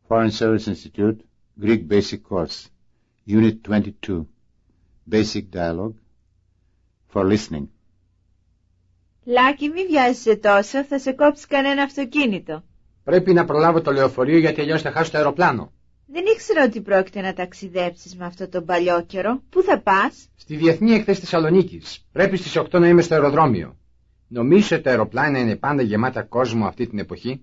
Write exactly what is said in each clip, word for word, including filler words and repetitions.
Foreign Service Institute, Greek Basic Course, Unit twenty-two, Basic Dialogue, for listening. Λάκη, μη βιάζεσαι τόσο, θα σε κόψει κανένα αυτοκίνητο. Πρέπει να προλάβω το λεωφορείο γιατί αλλιώς θα χάσω το αεροπλάνο. Δεν ήξερα ότι πρόκειται να ταξιδέψεις με αυτό τον παλιό καιρό. Πού θα πας? Στη Διεθνή Έκθεση Θεσσαλονίκης. Πρέπει στις οκτώ να είμαι στο αεροδρόμιο. Νομίζω ότι τα αεροπλάνα είναι πάντα γεμάτα κόσμο αυτή την εποχή.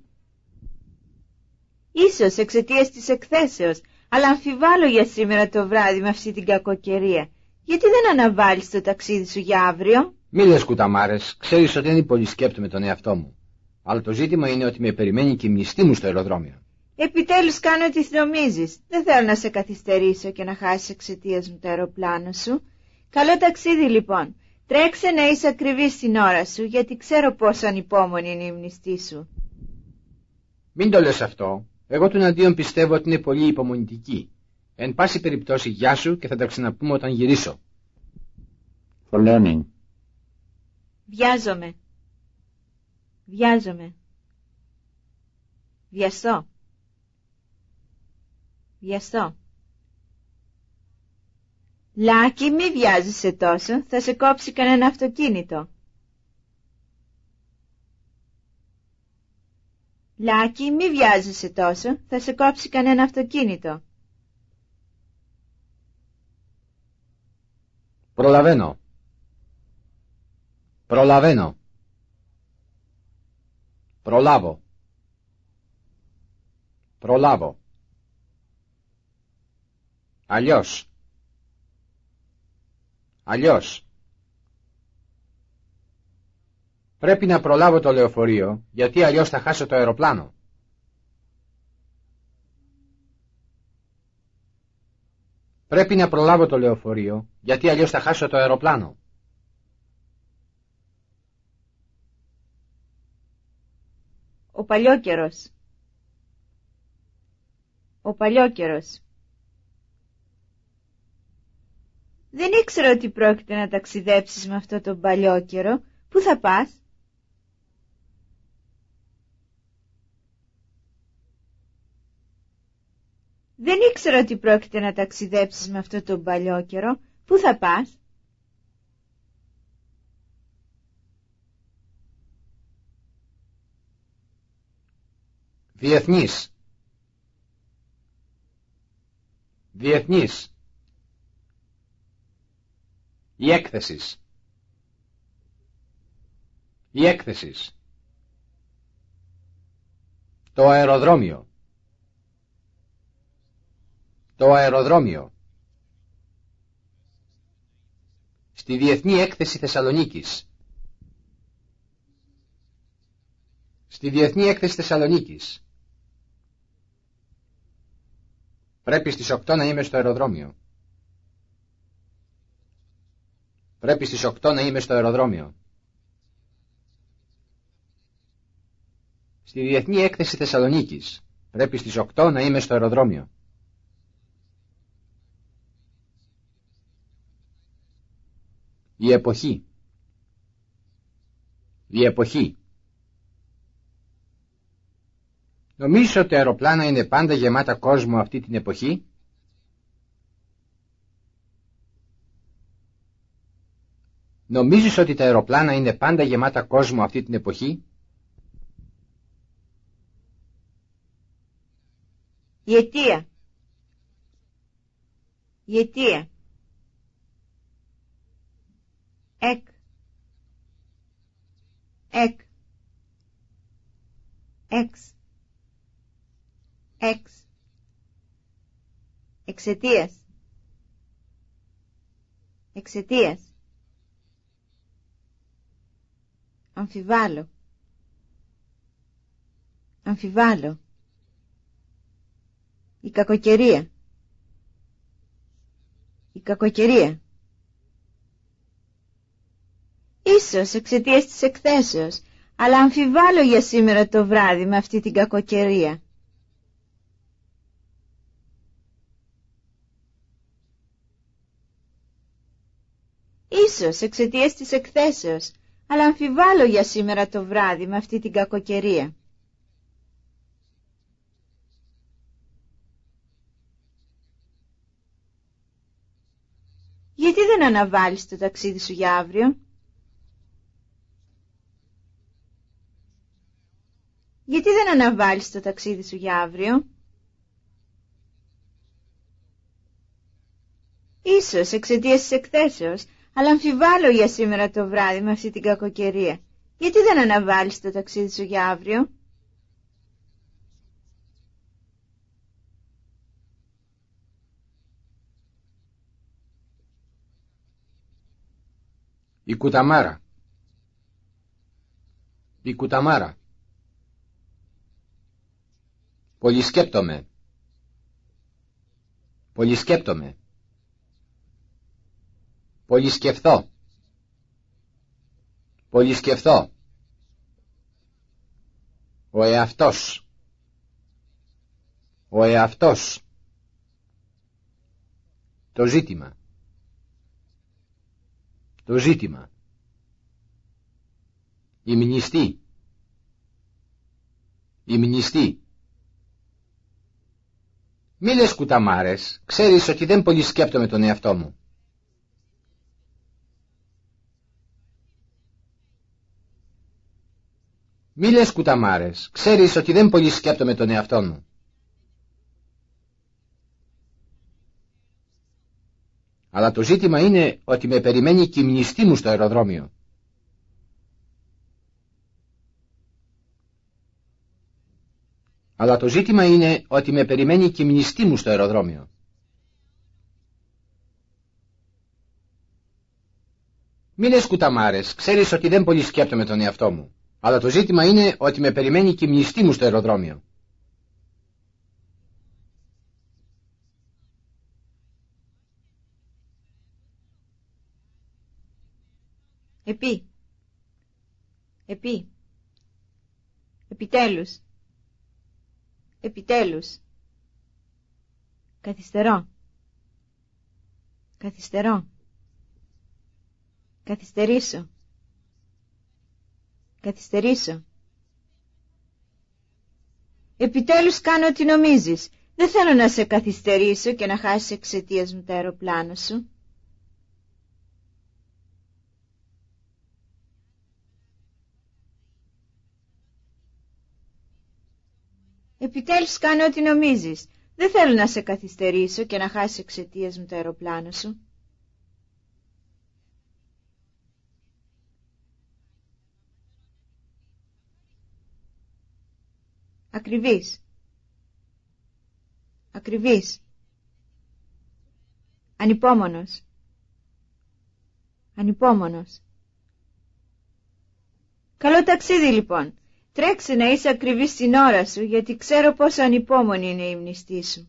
Ίσως εξαιτίας της εκθέσεως, αλλά αμφιβάλλω για σήμερα το βράδυ με αυτή την κακοκαιρία. Γιατί δεν αναβάλεις το ταξίδι σου για αύριο? Μη λες κουταμάρες, ξέρεις ότι δεν πολύ σκέπτομαι τον εαυτό μου. Αλλά το ζήτημα είναι ότι με περιμένει και η μνηστή μου στο αεροδρόμιο. Επιτέλους κάνω ό,τι νομίζεις. Δεν θέλω να σε καθυστερήσω και να χάσεις εξαιτίας μου το αεροπλάνο σου. Καλό ταξίδι λοιπόν. Τρέξε να είσαι ακριβής στην ώρα σου, γιατί ξέρω πόσο ανυπόμονη είναι η μνηστή σου. Μην το λες αυτό. Εγώ του αντίον πιστεύω ότι είναι πολύ υπομονητική. Εν πάση περιπτώσει, γεια σου και θα τα ξαναπούμε όταν γυρίσω. For learning. Βιάζομαι. Βιάζομαι. Βιαστώ. Βιαστώ. Λάκη, μη βιάζεσαι τόσο, θα σε κόψει κανένα αυτοκίνητο. Λάκη, μη βιάζεσαι τόσο, θα σε κόψει κανένα αυτοκίνητο. Προλαβαίνω. Προλαβαίνω. Προλάβω. Προλάβω. Αλλιώς. Αλλιώς. Πρέπει να προλάβω το λεωφορείο, γιατί αλλιώς θα χάσω το αεροπλάνο. Πρέπει να προλάβω το λεωφορείο, γιατί αλλιώς θα χάσω το αεροπλάνο. Ο παλιόκαιρος. Ο παλιόκαιρος. Δεν ήξερα ότι πρόκειται να ταξιδέψεις με αυτό τον παλιόκαιρο. Πού θα πας? Δεν ήξερα ότι πρόκειται να ταξιδέψεις με αυτό τον παλιόκαιρο. Πού θα πας? Διεθνής. Διεθνής. Η έκθεσης. Η έκθεσης. Το αεροδρόμιο. Το αεροδρόμιο. Στη Διεθνή Έκθεση Θεσσαλονίκης. Στη Διεθνή Έκθεση Θεσσαλονίκης. Πρέπει στις οκτώ να είμαι στο αεροδρόμιο. Πρέπει στις οκτώ να είμαι στο αεροδρόμιο. Στη Διεθνή Έκθεση Θεσσαλονίκης. Πρέπει στις οκτώ να είμαι στο αεροδρόμιο. Η εποχή. Η εποχή. Νομίζεις ότι τα αεροπλάνα είναι πάντα γεμάτα κόσμο αυτή την εποχή? Νομίζεις ότι τα αεροπλάνα είναι πάντα γεμάτα κόσμο αυτή την εποχή? Η αιτία. Η αιτία. Εκ. Εκ. Εξ. Εξ. Εξαιτίας. Εξαιτίας. Αμφιβάλλω. Αμφιβάλλω. Η κακοκαιρία. Η κακοκαιρία. Ίσως εξαιτίας της εκθέσεως, αλλά αμφιβάλλω για σήμερα το βράδυ με αυτή την κακοκαιρία. Ίσως εξαιτίας της εκθέσεως, αλλά αμφιβάλλω για σήμερα το βράδυ με αυτή την κακοκαιρία. Γιατί δεν αναβάλεις το ταξίδι σου για αύριο? Γιατί δεν αναβάλεις το ταξίδι σου για αύριο? Ίσως εξαιτίας της εκθέσεως, αλλά αμφιβάλλω για σήμερα το βράδυ με αυτή την κακοκαιρία. Γιατί δεν αναβάλεις το ταξίδι σου για αύριο? Η κουταμάρα. Η κουταμάρα. Πολυσκέπτομαι. Πολυσκέπτομαι. Πολυσκεφθώ. Πολυσκεφθώ. Ο εαυτός. Ο εαυτός. Το ζήτημα. Το ζήτημα. Η μνηστή. Η μνηστή. Μη λες κουταμάρες, ξέρεις ότι δεν πολύ σκέπτομαι τον εαυτό μου. Μη λες κουταμάρες, ξέρεις ότι δεν πολύ σκέπτομαι τον εαυτό μου. Αλλά το ζήτημα είναι ότι με περιμένει και η μνηστή μου στο αεροδρόμιο. Αλλά το ζήτημα είναι ότι με περιμένει και η μνηστή μου στο αεροδρόμιο. Μη λες κουταμάρες, ξέρεις ότι δεν πολύ σκέπτομαι τον εαυτό μου. Αλλά το ζήτημα είναι ότι με περιμένει και η μνηστή μου στο αεροδρόμιο. Επί. Επί. Επιτέλους. Επιτέλους. Καθυστερώ. Καθυστερώ. Καθυστερήσω. Καθυστερήσω. Επιτέλους κάνω ό,τι νομίζεις. Δεν θέλω να σε καθυστερήσω και να χάσεις εξαιτίας μου το αεροπλάνο σου. Επιτέλους κάνω ό,τι νομίζεις. Δεν θέλω να σε καθυστερήσω και να χάσεις εξαιτίας μου το αεροπλάνο σου. Ακριβής. Ακριβής. Ανυπόμονος. Ανυπόμονος. Καλό ταξίδι λοιπόν. Τρέξε να είσαι ακριβής στην ώρα σου, γιατί ξέρω πόσο ανυπόμονη είναι η μνηστή σου.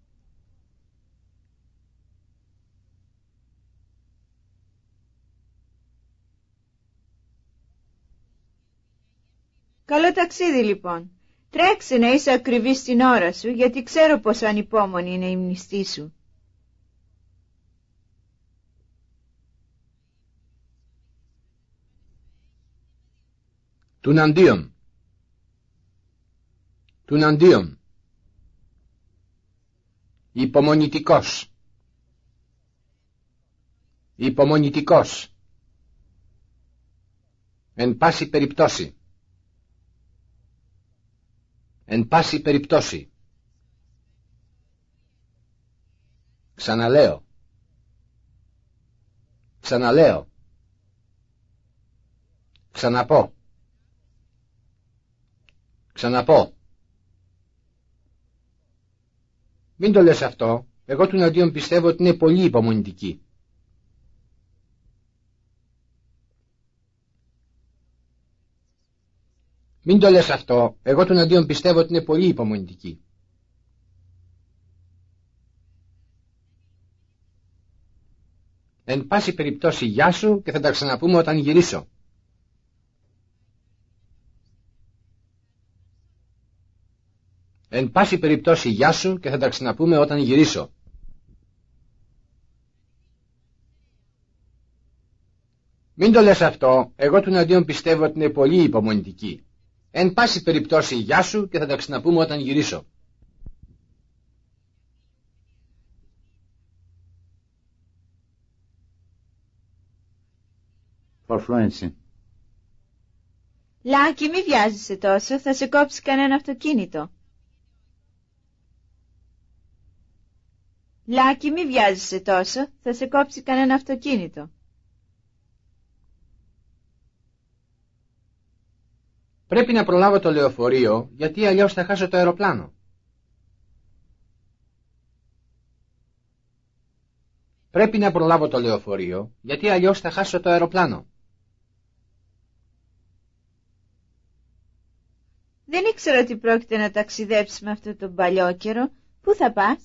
Καλό ταξίδι λοιπόν. Τρέξε να είσαι ακριβής στην ώρα σου, γιατί ξέρω πόσο ανυπόμονη είναι η μνηστή σου. Τουναντίον. Τουναντίον. Υπομονητικός. Υπομονητικός. Εν πάση περιπτώσει. Εν πάση περιπτώσει. Ξαναλέω. Ξαναλέω. Ξαναπώ. Ξαναπώ. Μην το λες αυτό. Εγώ τουναντίον πιστεύω ότι είναι πολύ υπομονητική. Μην το λες αυτό. Εγώ τουναντίον πιστεύω ότι είναι πολύ υπομονητική. Εν πάση περιπτώσει γεια σου και θα τα ξαναπούμε όταν γυρίσω. Εν πάση περιπτώσει γεια σου και θα τα ξαναπούμε όταν γυρίσω. Μην το λες αυτό. Εγώ τουναντίον πιστεύω ότι είναι πολύ υπομονητική. Εν πάση περιπτώσει γεια σου και θα τα ξαναπούμε όταν γυρίσω. For fluency. Λάκη, μη βιάζεσαι τόσο, θα σε κόψει κανένα αυτοκίνητο. Λάκη, μη βιάζεσαι τόσο, θα σε κόψει κανένα αυτοκίνητο. Πρέπει να προλάβω το λεωφορείο, γιατί αλλιώς θα χάσω το αεροπλάνο. Πρέπει να προλάβω το λεωφορείο, γιατί αλλιώς θα χάσω το αεροπλάνο. Δεν ήξερα ότι πρόκειται να ταξιδέψεις με αυτό τον παλιό καιρό. Πού θα πας?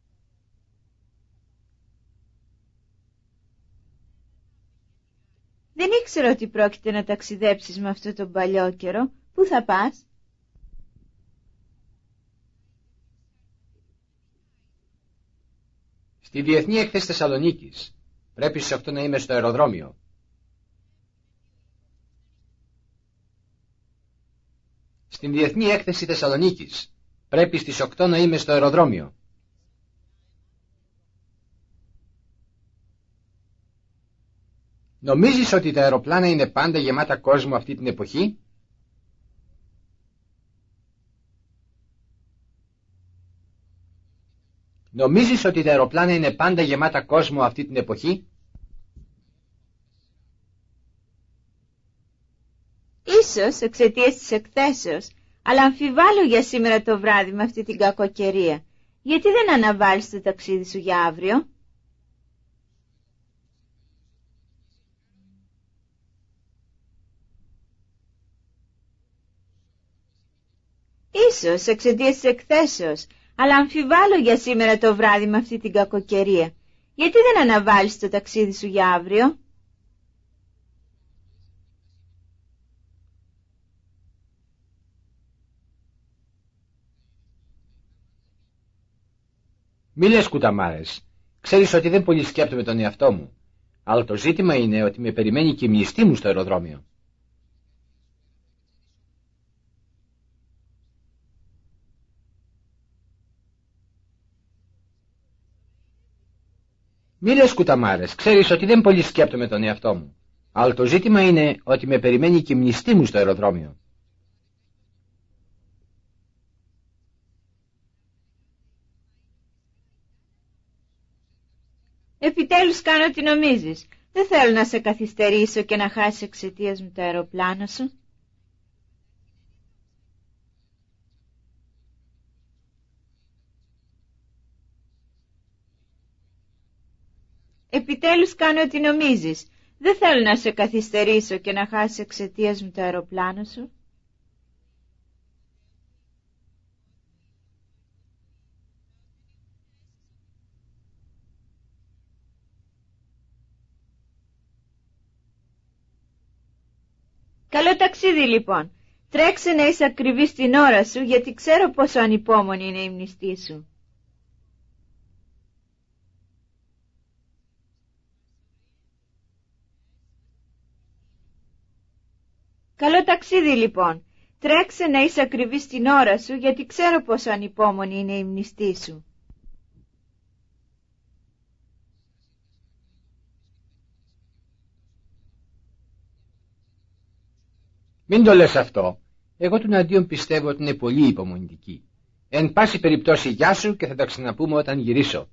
Δεν ήξερα ότι πρόκειται να ταξιδέψεις με αυτό τον παλιό καιρό. Πού θα πας? Στη Διεθνή Έκθεση Θεσσαλονίκης. Πρέπει στις οκτώ να είμαι στο αεροδρόμιο. Στην Διεθνή Έκθεση Θεσσαλονίκης. Πρέπει στις οκτώ να είμαι στο αεροδρόμιο. Νομίζεις ότι τα αεροπλάνα είναι πάντα γεμάτα κόσμο αυτή την εποχή? Νομίζεις ότι τα αεροπλάνα είναι πάντα γεμάτα κόσμο αυτή την εποχή? Ίσως εξαιτίας της εκθέσεως, αλλά αμφιβάλλω για σήμερα το βράδυ με αυτή την κακοκαιρία. Γιατί δεν αναβάλεις το ταξίδι σου για αύριο? Ίσως εξαιτίας της εκθέσεως, αλλά αμφιβάλλω για σήμερα το βράδυ με αυτή την κακοκαιρία. Γιατί δεν αναβάλεις το ταξίδι σου για αύριο? Μη λες κουταμάρες. Ξέρεις ότι δεν πολύ σκέπτομαι τον εαυτό μου. Αλλά το ζήτημα είναι ότι με περιμένει και η μνηστή μου στο αεροδρόμιο. Μη λες κουταμάρες. Ξέρεις ότι δεν πολύ σκέπτομαι τον εαυτό μου. Αλλά το ζήτημα είναι ότι με περιμένει και η μνηστή μου στο αεροδρόμιο. Επιτέλους κάνω ό,τι νομίζεις. Δεν θέλω να σε καθυστερήσω και να χάσεις εξαιτίας μου το αεροπλάνο σου. Επιτέλους κάνω ό,τι νομίζεις. Δεν θέλω να σε καθυστερήσω και να χάσεις εξαιτίας μου το αεροπλάνο σου. Καλό ταξίδι λοιπόν. Τρέξε να είσαι ακριβής στην ώρα σου, γιατί ξέρω πόσο ανυπόμονη είναι η μνηστή σου. Καλό ταξίδι λοιπόν. Τρέξε να είσαι ακριβής στην ώρα σου, γιατί ξέρω πόσο ανυπόμονη είναι η μνηστή σου. Μην το λες αυτό. Εγώ του αντίον πιστεύω ότι είναι πολύ υπομονητική. Εν πάση περιπτώσει γεια σου και θα τα ξαναπούμε όταν γυρίσω.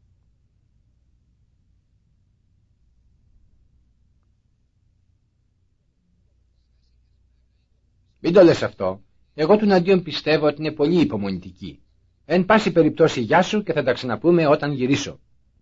Μην το λες αυτό. Εγώ του αντίον πιστεύω ότι είναι πολύ υπομονητική. Εν πάση περιπτώσει γεια σου και θα τα ξαναπούμε όταν γυρίσω.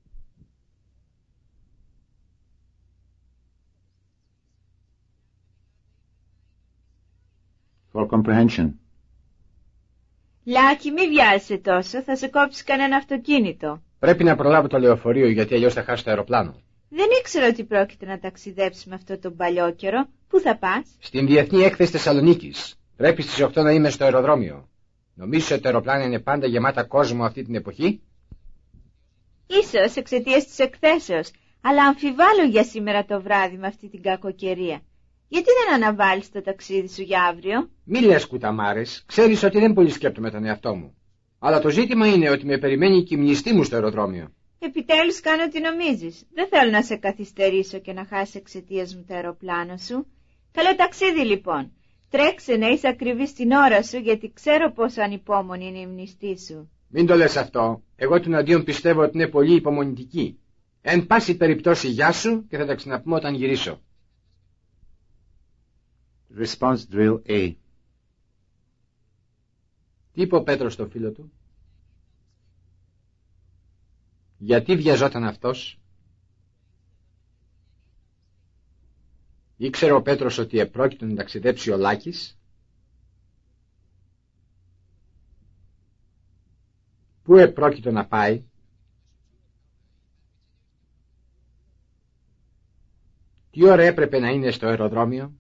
For comprehension. Λάκη, μη βιάζεσαι τόσο, θα σε κόψει κανένα αυτοκίνητο. Πρέπει να προλάβω το λεωφορείο, γιατί αλλιώς θα χάσω το αεροπλάνο. Δεν ήξερα ότι πρόκειται να ταξιδέψεις με αυτό τον παλιό καιρό. Πού θα πας? Στην Διεθνή Έκθεση Θεσσαλονίκης. Πρέπει στις οκτώ να είμαι στο αεροδρόμιο. Νομίζεις ότι τα αεροπλάνα είναι πάντα γεμάτα κόσμο αυτή την εποχή? Ίσως εξαιτίας της εκθέσεως, αλλά αμφιβάλλω για σήμερα το βράδυ με αυτή την κακοκαιρία. Γιατί δεν αναβάλεις το ταξίδι σου για αύριο? Μη λες κουταμάρες. Ξέρεις ότι δεν πολύ σκέπτομαι τον εαυτό μου. Αλλά το ζήτημα είναι ότι με περιμένει και η μνηστή μου στο αεροδρόμιο. Επιτέλους κάνω τι νομίζεις. Δεν θέλω να σε καθυστερήσω και να χάσει εξαιτίας μου το αεροπλάνο σου. Καλό ταξίδι λοιπόν. Τρέξε να είσαι ακριβής στην ώρα σου, γιατί ξέρω πόσο ανυπόμονη είναι η μνηστή σου. Μην το λες αυτό. Εγώ του αντίον πιστεύω ότι είναι πολύ υπομονητική. Εν πάση περιπτώσει γεια σου και θα τα ξαναπούμε όταν γυρίσω. Response drill A. Τι είπε ο Πέτρος στο φίλο του? Γιατί βιαζόταν αυτός? Ήξερε ο Πέτρος ότι επρόκειτο να ταξιδέψει ο Λάκης? Πού επρόκειτο να πάει? Τι ώρα έπρεπε να είναι στο αεροδρόμιο?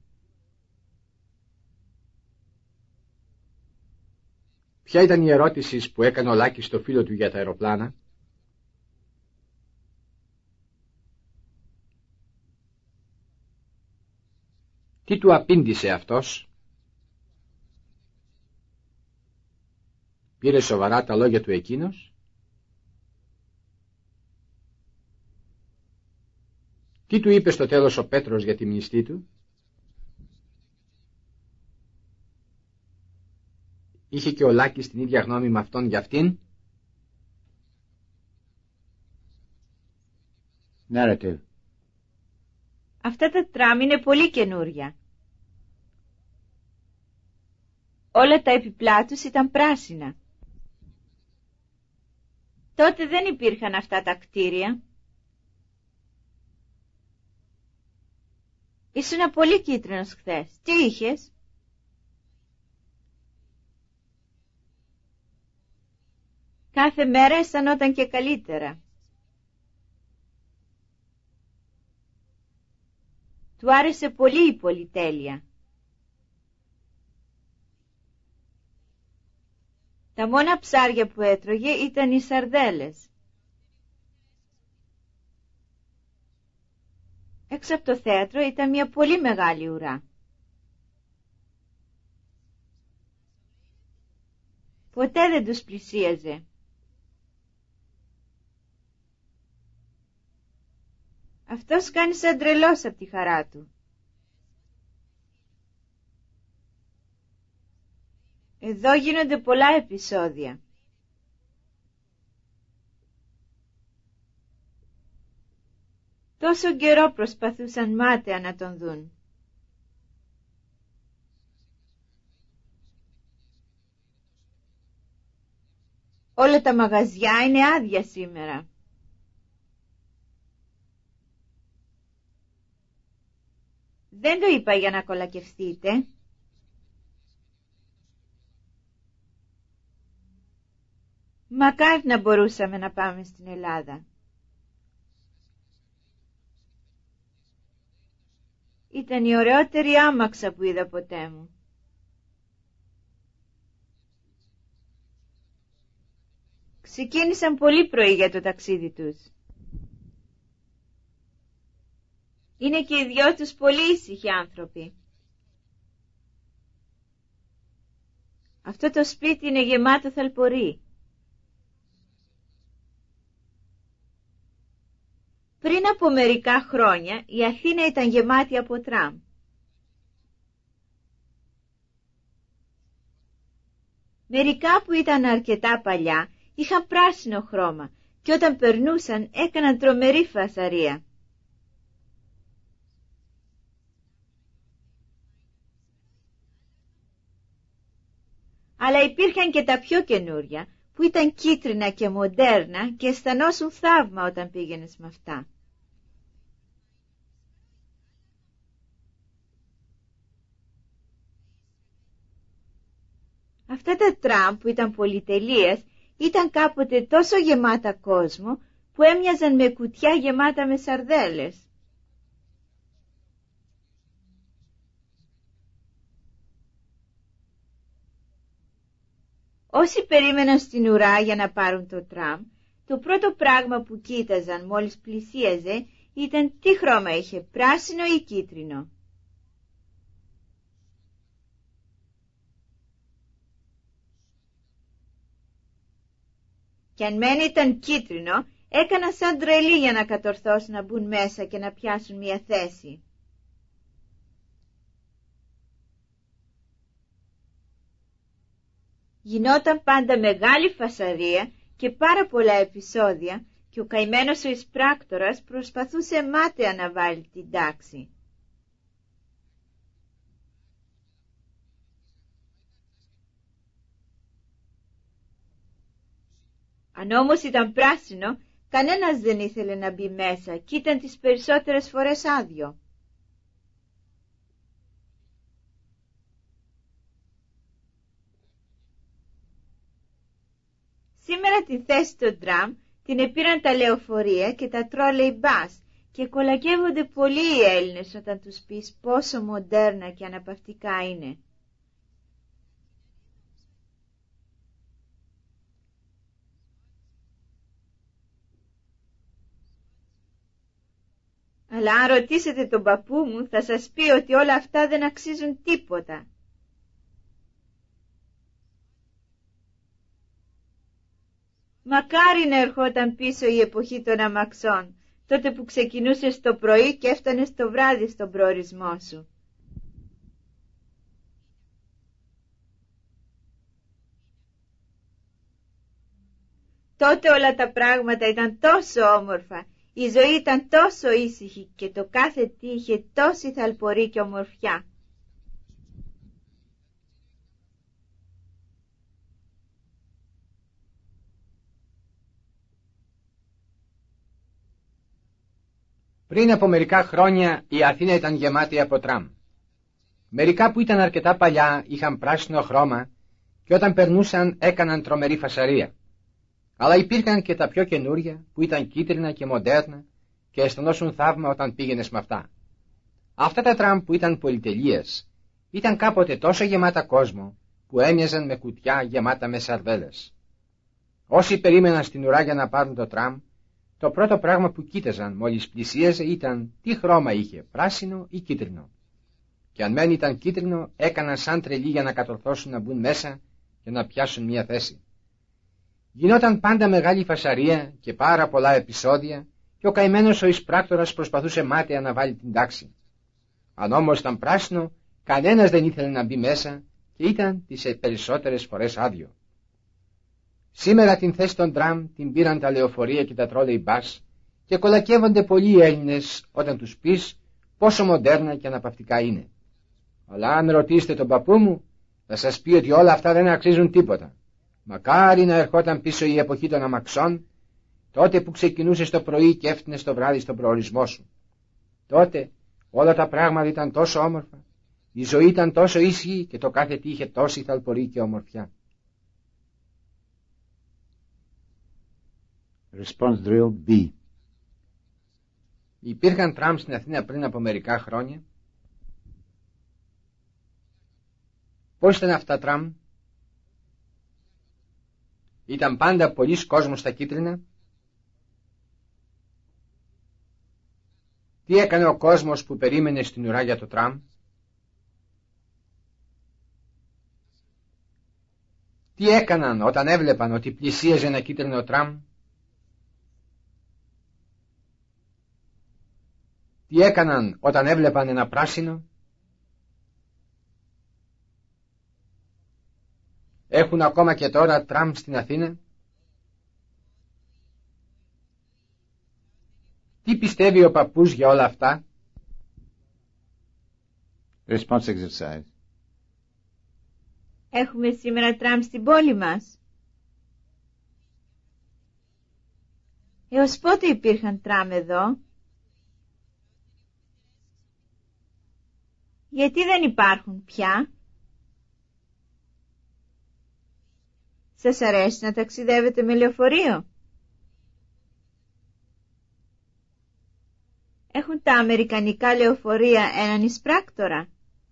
Ποια ήταν η ερώτηση που έκανε ο Λάκης στο φίλο του για τα αεροπλάνα? Τι του απήντησε αυτός? Πήρε σοβαρά τα λόγια του εκείνος? Τι του είπε στο τέλος ο Πέτρος για τη μνηστή του? Είχε και ο Λάκης την ίδια γνώμη με αυτόν για αυτήν? Narrative. Αυτά τα τραμ είναι πολύ καινούρια. Όλα τα επιπλά τους ήταν πράσινα. Τότε δεν υπήρχαν αυτά τα κτίρια. Ήσουνα πολύ κίτρινος χθες. Τι είχες? Κάθε μέρα αισθανόταν και καλύτερα. Του άρεσε πολύ η πολυτέλεια. Τα μόνα ψάρια που έτρωγε ήταν οι σαρδέλες. Έξω από το θέατρο ήταν μια πολύ μεγάλη ουρά. Ποτέ δεν τους πλησίαζε. Αυτός κάνει σαν τρελός από τη χαρά του. Εδώ γίνονται πολλά επεισόδια. Τόσο καιρό προσπαθούσαν μάταια να τον δουν. Όλα τα μαγαζιά είναι άδεια σήμερα. Δεν το είπα για να κολακευτείτε. Μακάρι να μπορούσαμε να πάμε στην Ελλάδα. Ήταν η ωραιότερη άμαξα που είδα ποτέ μου. Ξεκίνησαν πολύ πρωί για το ταξίδι τους. Είναι και οι δυο τους πολύ ήσυχοι άνθρωποι. Αυτό το σπίτι είναι γεμάτο θαλπορεί. Πριν από μερικά χρόνια η Αθήνα ήταν γεμάτη από τραμ. Μερικά που ήταν αρκετά παλιά είχαν πράσινο χρώμα και όταν περνούσαν έκαναν τρομερή φασαρία. Αλλά υπήρχαν και τα πιο καινούρια που ήταν κίτρινα και μοντέρνα και αισθανόσουν θαύμα όταν πήγαινες με αυτά. Αυτά τα τραμ που ήταν πολυτελείες ήταν κάποτε τόσο γεμάτα κόσμο που έμοιαζαν με κουτιά γεμάτα με σαρδέλες. Όσοι περίμεναν στην ουρά για να πάρουν το τραμ, το πρώτο πράγμα που κοίταζαν μόλις πλησίαζε ήταν τι χρώμα είχε, πράσινο ή κίτρινο. Κι αν μεν ήταν κίτρινο, έκαναν σαν τρελοί για να κατορθώσουν να μπουν μέσα και να πιάσουν μια θέση. Γινόταν πάντα μεγάλη φασαρία και πάρα πολλά επεισόδια και ο καημένος ο εισπράκτορας προσπαθούσε μάταια να βάλει την τάξη. Αν όμως ήταν πράσινο, κανένας δεν ήθελε να μπει μέσα και ήταν τις περισσότερες φορές άδειο. Σήμερα τη θέση των τραμ την επήραν τα λεωφορεία και τα τρόλεϊ μπας και κολακεύονται πολλοί οι Έλληνες όταν τους πεις πόσο μοντέρνα και αναπαυτικά είναι. Αλλά αν ρωτήσετε τον παππού μου θα σας πει ότι όλα αυτά δεν αξίζουν τίποτα. Μακάρι να ερχόταν πίσω η εποχή των αμαξών, τότε που ξεκινούσες το πρωί και έφτανες το βράδυ στον προορισμό σου. Τότε όλα τα πράγματα ήταν τόσο όμορφα, η ζωή ήταν τόσο ήσυχη και το κάθε τι είχε τόση θαλπορή και ομορφιά. Πριν από μερικά χρόνια η Αθήνα ήταν γεμάτη από τραμ. Μερικά που ήταν αρκετά παλιά είχαν πράσινο χρώμα και όταν περνούσαν έκαναν τρομερή φασαρία. Αλλά υπήρχαν και τα πιο καινούρια που ήταν κίτρινα και μοντέρνα και αισθανόσουν θαύμα όταν πήγαινες με αυτά. Αυτά τα τραμ που ήταν πολυτελείες ήταν κάποτε τόσο γεμάτα κόσμο που έμοιαζαν με κουτιά γεμάτα με σαρδέλες. Όσοι περίμεναν στην ουρά για να πάρουν το τραμ, το πρώτο πράγμα που κοίταζαν μόλις πλησίαζε ήταν τι χρώμα είχε, πράσινο ή κίτρινο. Και αν μεν ήταν κίτρινο, έκαναν σαν τρελοί για να κατορθώσουν να μπουν μέσα και να πιάσουν μια θέση. Γινόταν πάντα μεγάλη φασαρία και πάρα πολλά επεισόδια και ο καημένος ο εισπράκτορας προσπαθούσε μάταια να βάλει την τάξη. Αν όμως ήταν πράσινο, κανένας δεν ήθελε να μπει μέσα και ήταν τις περισσότερες φορές άδειο. Σήμερα την θέση των τραμ την πήραν τα λεωφορεία και τα τρόλεϊ μπας και κολακεύονται πολλοί Έλληνες όταν τους πεις πόσο μοντέρνα και αναπαυτικά είναι. Αλλά αν ρωτήσετε τον παππού μου θα σας πει ότι όλα αυτά δεν αξίζουν τίποτα. Μακάρι να ερχόταν πίσω η εποχή των αμαξών, τότε που ξεκινούσες το πρωί και έφτανες το βράδυ στον προορισμό σου. Τότε όλα τα πράγματα ήταν τόσο όμορφα, η ζωή ήταν τόσο ήσυχη και το κάθε τι είχε τόση θαλπορή και ομορφιά. Response drill B. Υπήρχαν τραμ στην Αθήνα πριν από μερικά χρόνια. Πώς ήταν αυτά τραμ? Ήταν πάντα πολλής κόσμος στα κίτρινα. Τι έκανε ο κόσμος που περίμενε στην ουρά για το τραμ? Τι έκαναν όταν έβλεπαν ότι πλησίαζε ένα κίτρινο τραμ? Τι έκαναν όταν έβλεπαν ένα πράσινο? Έχουν ακόμα και τώρα τραμ στην Αθήνα. Τι πιστεύει ο παππούς για όλα αυτά? Response exercise. Έχουμε σήμερα τραμ στην πόλη μας. Έως πότε υπήρχαν τραμ εδώ? Γιατί δεν υπάρχουν πια? Σας αρέσει να ταξιδεύετε με λεωφορείο? Έχουν τα αμερικανικά λεωφορεία έναν εισπράκτορα?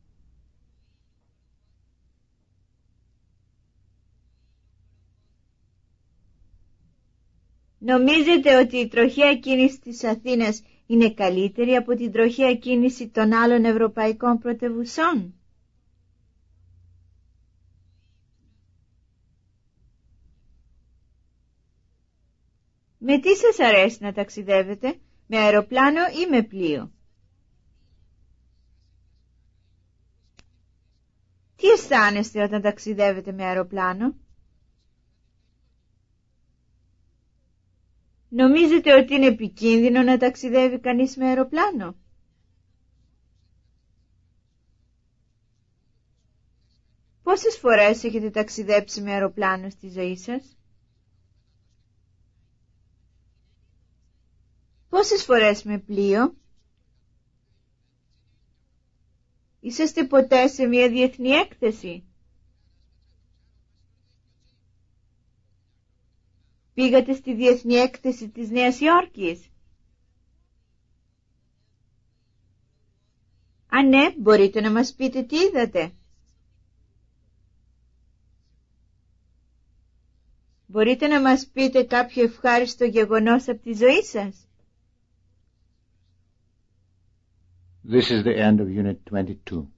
Νομίζετε ότι η τροχαία κίνηση της Αθήνας είναι καλύτερη από την τροχαία κίνηση των άλλων ευρωπαϊκών πρωτευουσών? Με τι σας αρέσει να ταξιδεύετε, με αεροπλάνο ή με πλοίο? Τι αισθάνεστε όταν ταξιδεύετε με αεροπλάνο? Νομίζετε ότι είναι επικίνδυνο να ταξιδεύει κανείς με αεροπλάνο? Πόσες φορές έχετε ταξιδέψει με αεροπλάνο στη ζωή σας? Πόσες φορές με πλοίο? Είσαστε ποτέ σε μια διεθνή έκθεση? Πήγατε στη διεθνή έκθεση της Νέας Υόρκης? Αν ναι, μπορείτε να μας πείτε τι είδατε? Μπορείτε να μας πείτε κάποιο ευχάριστο γεγονός από τη ζωή σας? This is the end of Unit twenty-two.